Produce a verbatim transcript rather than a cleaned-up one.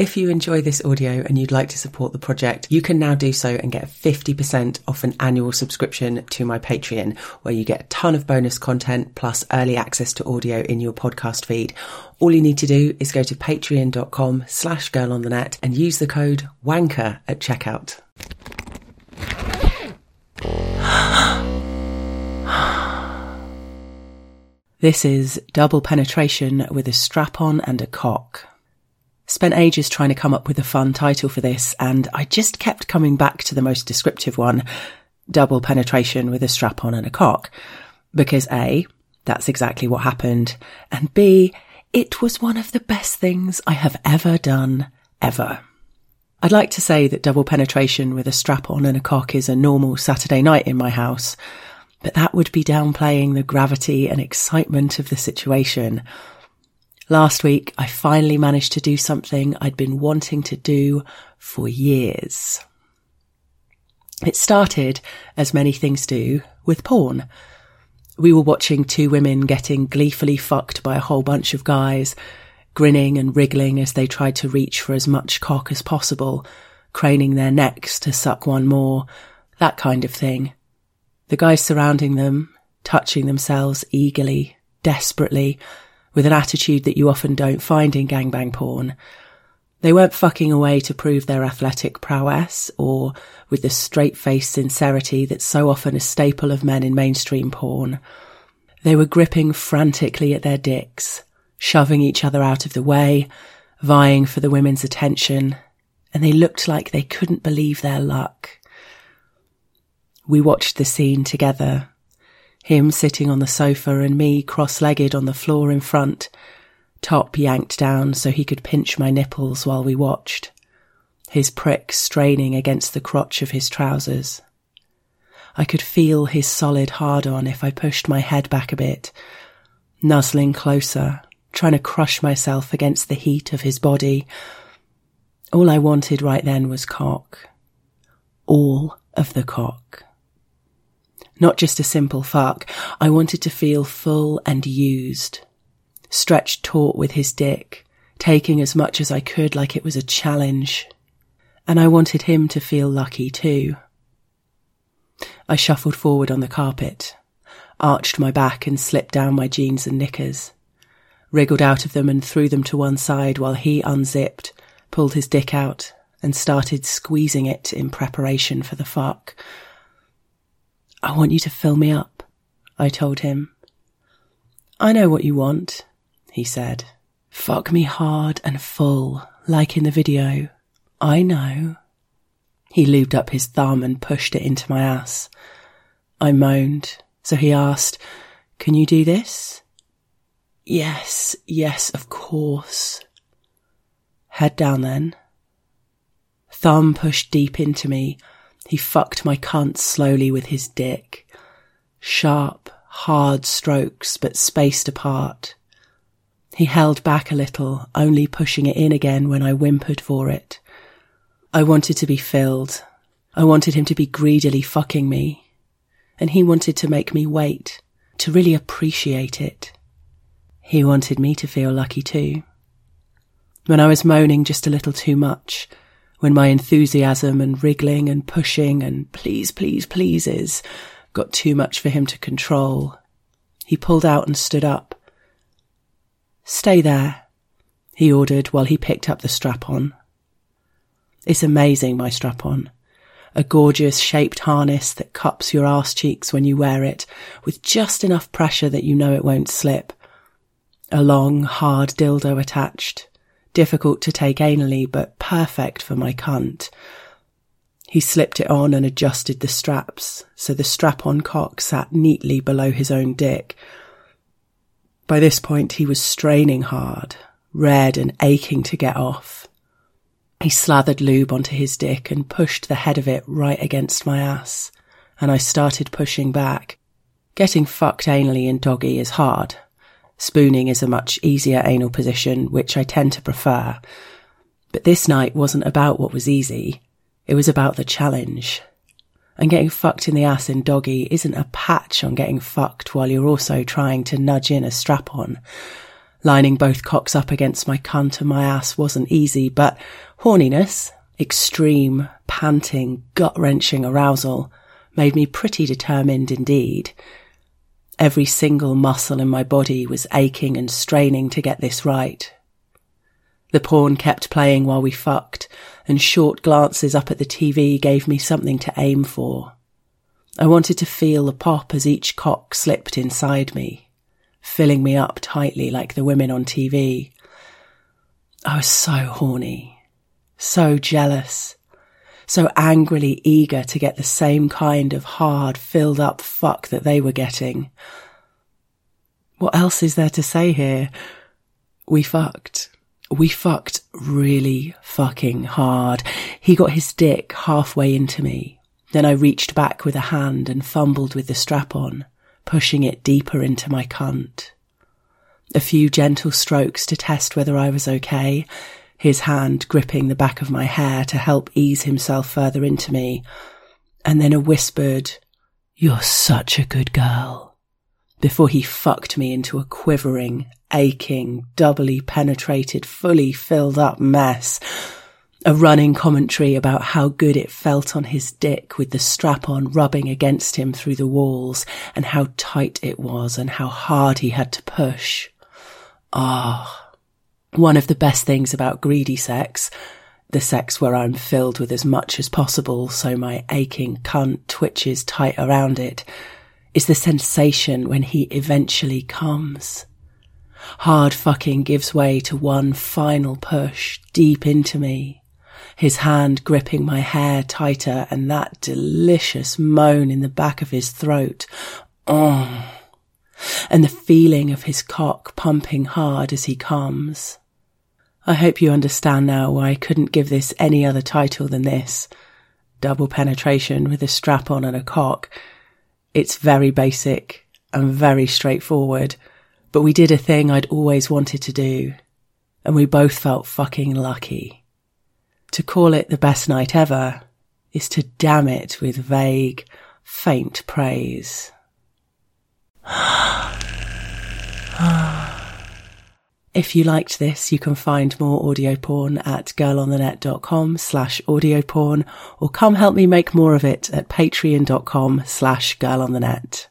If you enjoy this audio and you'd like to support the project, you can now do so and get fifty percent off an annual subscription to my Patreon, where you get a ton of bonus content plus early access to audio in your podcast feed. All you need to do is go to patreon.com slash girl on the net and use the code WANKER at checkout. This is Double Penetration with a Strap-On and a Cock. Spent ages trying to come up with a fun title for this, and I just kept coming back to the most descriptive one, Double Penetration with a Strap-On and a Cock, because A, that's exactly what happened, and B, it was one of the best things I have ever done, ever. I'd like to say that double penetration with a strap-on and a cock is a normal Saturday night in my house, but that would be downplaying the gravity and excitement of the situation. Last week, I finally managed to do something I'd been wanting to do for years. It started, as many things do, with porn. We were watching two women getting gleefully fucked by a whole bunch of guys, grinning and wriggling as they tried to reach for as much cock as possible, craning their necks to suck one more, that kind of thing. The guys surrounding them, touching themselves eagerly, desperately, with an attitude that you often don't find in gangbang porn. They weren't fucking away to prove their athletic prowess, or with the straight-faced sincerity that's so often a staple of men in mainstream porn. They were gripping frantically at their dicks, shoving each other out of the way, vying for the women's attention, and they looked like they couldn't believe their luck. We watched the scene together, him sitting on the sofa and me cross-legged on the floor in front, top yanked down so he could pinch my nipples while we watched, his prick straining against the crotch of his trousers. I could feel his solid hard-on if I pushed my head back a bit, nuzzling closer, trying to crush myself against the heat of his body. All I wanted right then was cock. All of the cock. Not just a simple fuck. I wanted to feel full and used, stretched taut with his dick, taking as much as I could like it was a challenge. And I wanted him to feel lucky too. I shuffled forward on the carpet, arched my back and slipped down my jeans and knickers, wriggled out of them and threw them to one side while he unzipped, pulled his dick out and started squeezing it in preparation for the fuck. I want you to fill me up, I told him. I know what you want, he said. Fuck me hard and full, like in the video. I know. He lubed up his thumb and pushed it into my ass. I moaned, so he asked, "Can you do this?" Yes, yes, of course. Head down then. Thumb pushed deep into me. He fucked my cunt slowly with his dick. Sharp, hard strokes, but spaced apart. He held back a little, only pushing it in again when I whimpered for it. I wanted to be filled. I wanted him to be greedily fucking me. And he wanted to make me wait, to really appreciate it. He wanted me to feel lucky too. When I was moaning just a little too much, when my enthusiasm and wriggling and pushing and please, please, pleases got too much for him to control, he pulled out and stood up. Stay there, he ordered while he picked up the strap-on. It's amazing, my strap-on. A gorgeous shaped harness that cups your arse cheeks when you wear it, with just enough pressure that you know it won't slip. A long, hard dildo attached, difficult to take anally, but perfect for my cunt. He slipped it on and adjusted the straps, so the strap-on cock sat neatly below his own dick. By this point he was straining hard, red and aching to get off. He slathered lube onto his dick and pushed the head of it right against my ass, and I started pushing back. Getting fucked anally in doggy is hard. Spooning is a much easier anal position, which I tend to prefer. But this night wasn't about what was easy. It was about the challenge. And getting fucked in the ass in doggy isn't a patch on getting fucked while you're also trying to nudge in a strap-on. Lining both cocks up against my cunt and my ass wasn't easy, but horniness, extreme, panting, gut-wrenching arousal made me pretty determined indeed. Every single muscle in my body was aching and straining to get this right. The porn kept playing while we fucked, and short glances up at the T V gave me something to aim for. I wanted to feel the pop as each cock slipped inside me, filling me up tightly like the women on T V. I was so horny, so jealous, so angrily eager to get the same kind of hard, filled-up fuck that they were getting. What else is there to say here? We fucked. We fucked really fucking hard. He got his dick halfway into me. Then I reached back with a hand and fumbled with the strap on, pushing it deeper into my cunt. A few gentle strokes to test whether I was okay, his hand gripping the back of my hair to help ease himself further into me, and then a whispered, "You're such a good girl," before he fucked me into a quivering, aching, doubly penetrated, fully filled up mess. A running commentary about how good it felt on his dick with the strap-on rubbing against him through the walls, and how tight it was and how hard he had to push. Ah, one of the best things about greedy sex, the sex where I'm filled with as much as possible so my aching cunt twitches tight around it, is the sensation when he eventually comes. Hard fucking gives way to one final push deep into me, his hand gripping my hair tighter and that delicious moan in the back of his throat. Oh, and the feeling of his cock pumping hard as he comes. I hope you understand now why I couldn't give this any other title than this. Double penetration with a strap-on and a cock. It's very basic and very straightforward, but we did a thing I'd always wanted to do, and we both felt fucking lucky. To call it the best night ever is to damn it with vague, faint praise. If you liked this, you can find more audio porn at girlonthenet.com slash audio porn, or come help me make more of it at patreon.com slash girlonthenet.